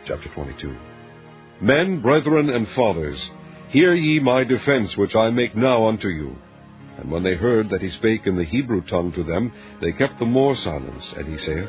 Chapter 22. Men, brethren, and fathers, hear ye my defense which I make now unto you. And when they heard that he spake in the Hebrew tongue to them, they kept the more silence. And he saith,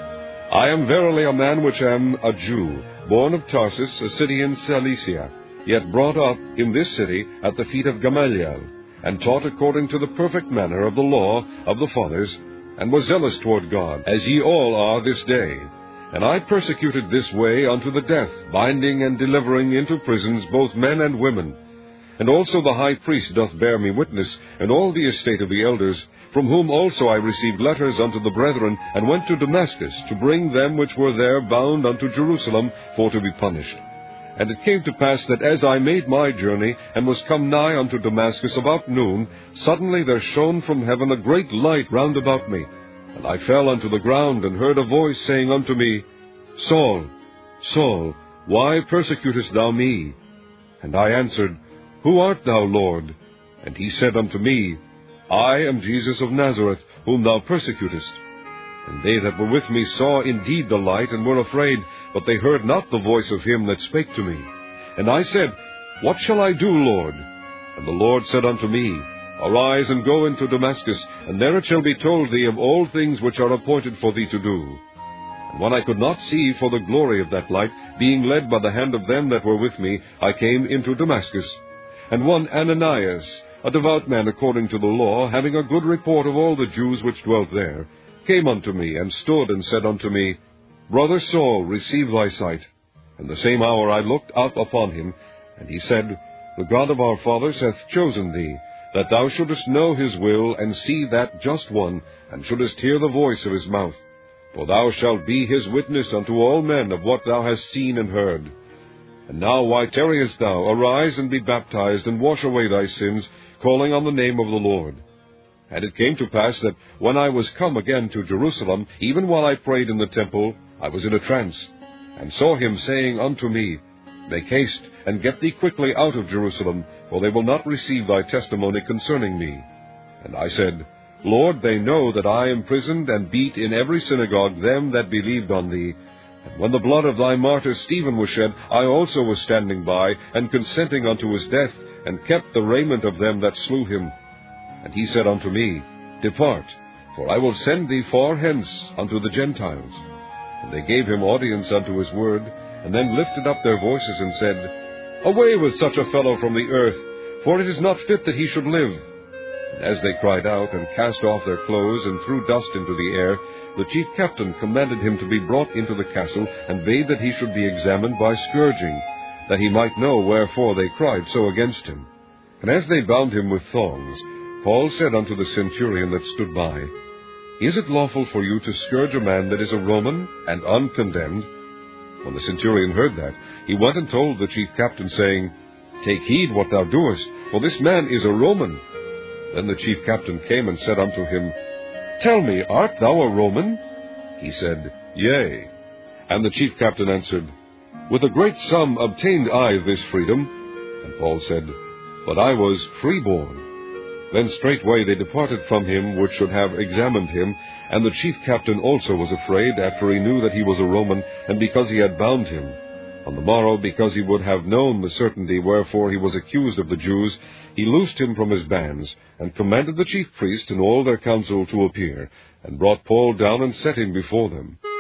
I am verily a man which am a Jew, born of Tarsus, a city in Cilicia, yet brought up in this city at the feet of Gamaliel, and taught according to the perfect manner of the law of the fathers, and was zealous toward God, as ye all are this day. And I persecuted this way unto the death, binding and delivering into prisons both men and women. And also the high priest doth bear me witness, and all the estate of the elders, from whom also I received letters unto the brethren, and went to Damascus, to bring them which were there bound unto Jerusalem, for to be punished. And it came to pass that as I made my journey, and was come nigh unto Damascus about noon, suddenly there shone from heaven a great light round about me. And I fell unto the ground, and heard a voice saying unto me, Saul, Saul, why persecutest thou me? And I answered, Who art thou, Lord? And he said unto me, I am Jesus of Nazareth, whom thou persecutest. And they that were with me saw indeed the light, and were afraid, but they heard not the voice of him that spake to me. And I said, What shall I do, Lord? And the Lord said unto me, Arise, and go into Damascus, and there it shall be told thee of all things which are appointed for thee to do. And when I could not see for the glory of that light, being led by the hand of them that were with me, I came into Damascus. And one Ananias, a devout man according to the law, having a good report of all the Jews which dwelt there, came unto me, and stood, and said unto me, Brother Saul, receive thy sight. And the same hour I looked up upon him, and he said, The God of our fathers hath chosen thee, that thou shouldest know his will, and see that just one, and shouldest hear the voice of his mouth. For thou shalt be his witness unto all men of what thou hast seen and heard. And now why tarriest thou? Arise, and be baptized, and wash away thy sins, calling on the name of the Lord. And it came to pass that when I was come again to Jerusalem, even while I prayed in the temple, I was in a trance, and saw him saying unto me, Make haste, and get thee quickly out of Jerusalem, for they will not receive thy testimony concerning me. And I said, Lord, they know that I imprisoned and beat in every synagogue them that believed on thee. And when the blood of thy martyr Stephen was shed, I also was standing by, and consenting unto his death, and kept the raiment of them that slew him. And he said unto me, Depart, for I will send thee far hence unto the Gentiles. And they gave him audience unto his word, and then lifted up their voices, and said, Away with such a fellow from the earth, for it is not fit that he should live. And as they cried out, and cast off their clothes, and threw dust into the air, the chief captain commanded him to be brought into the castle, and bade that he should be examined by scourging, that he might know wherefore they cried so against him. And as they bound him with thongs, Paul said unto the centurion that stood by, Is it lawful for you to scourge a man that is a Roman, and uncondemned? When the centurion heard that, he went and told the chief captain, saying, Take heed what thou doest, for this man is a Roman. Then the chief captain came and said unto him, Tell me, art thou a Roman? He said, Yea. And the chief captain answered, With a great sum obtained I this freedom. And Paul said, But I was freeborn. Then straightway they departed from him which should have examined him, and the chief captain also was afraid, after he knew that he was a Roman, and because he had bound him. On the morrow, because he would have known the certainty wherefore he was accused of the Jews, he loosed him from his bands, and commanded the chief priest and all their council to appear, and brought Paul down and set him before them.